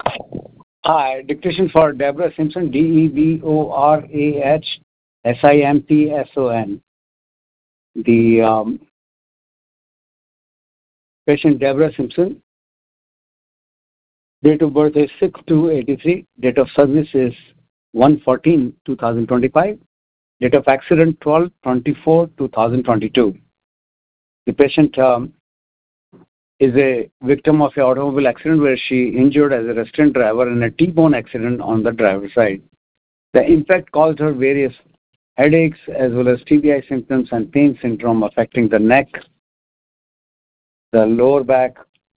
Hi, dictation for Deborah Simpson, DEBORAH SIMPSON. The patient Deborah Simpson, date of birth is 6/2/83, date of service is 1/14/2025, date of accident 12/24/2022. The patient is a victim of an automobile accident where she injured as a restraint driver in a T-bone accident on the driver's side. The impact caused her various headaches as well as TBI symptoms and pain syndrome affecting the neck, the lower back,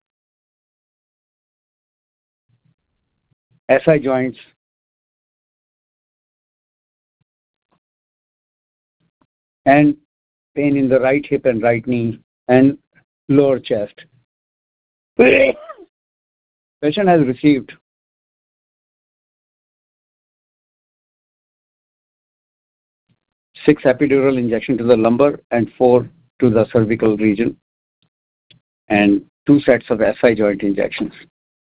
SI joints, and pain in the right hip and right knee and lower chest. Patient has received 6 epidural injections to the lumbar and 4 to the cervical region, and 2 sets of SI joint injections.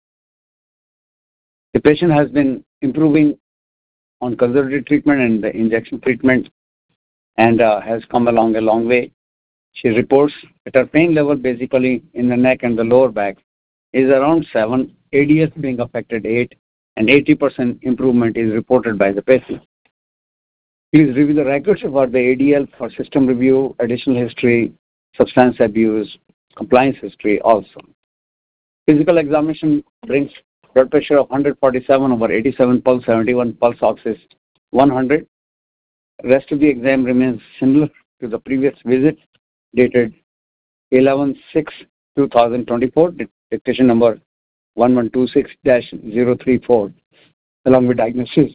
The patient has been improving on conservative treatment and the injection treatment and has come along a long way. She reports that her pain level basically in the neck and the lower back is around 7, ADS being affected 8, and 80% improvement is reported by the patient. Please review the records about the ADL for system review, additional history, substance abuse, compliance history also. Physical examination brings blood pressure of 147/87, pulse 71, pulse ox is 100. Rest of the exam remains similar to the previous visit, dated 11/6/2024, dictation number 1126-034, along with diagnosis.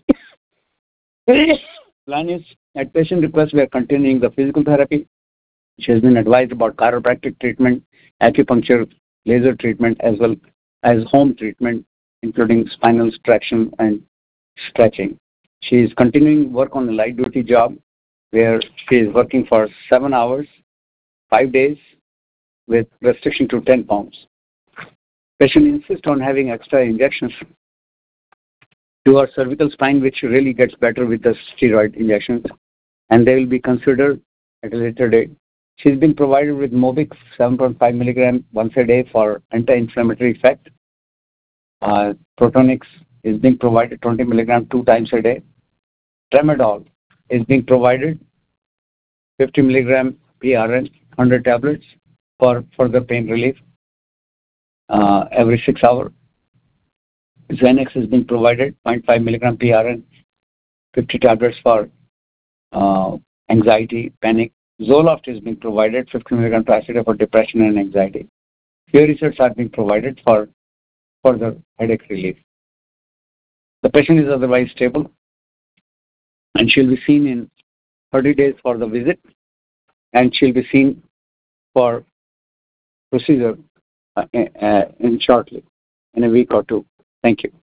Plan is, at patient request, we are continuing the physical therapy. She has been advised about chiropractic treatment, acupuncture, laser treatment, as well as home treatment, including spinal traction and stretching. She is continuing work on the light duty job, where she is working for 7 hours, 5 days, with restriction to 10 pounds. Patient insists on having extra injections to her cervical spine, which really gets better with the steroid injections, and they will be considered at a later date. She's been provided with Mobix 7.5 milligram once a day for anti-inflammatory effect. Protonix is being provided 20 milligram 2 times a day. Tramadol is being provided 50 milligram PRN, 100 tablets for further pain relief every 6 hours. Xanax is being provided 0.5 milligram PRN, 50 tablets for anxiety, panic. Zoloft is being provided 50 milligram twice a day for depression and anxiety. Few research are being provided for further headache relief. The patient is otherwise stable, and she'll be seen in 30 days for the visit, and she'll be seen for procedure in shortly, in a week or 2. Thank you.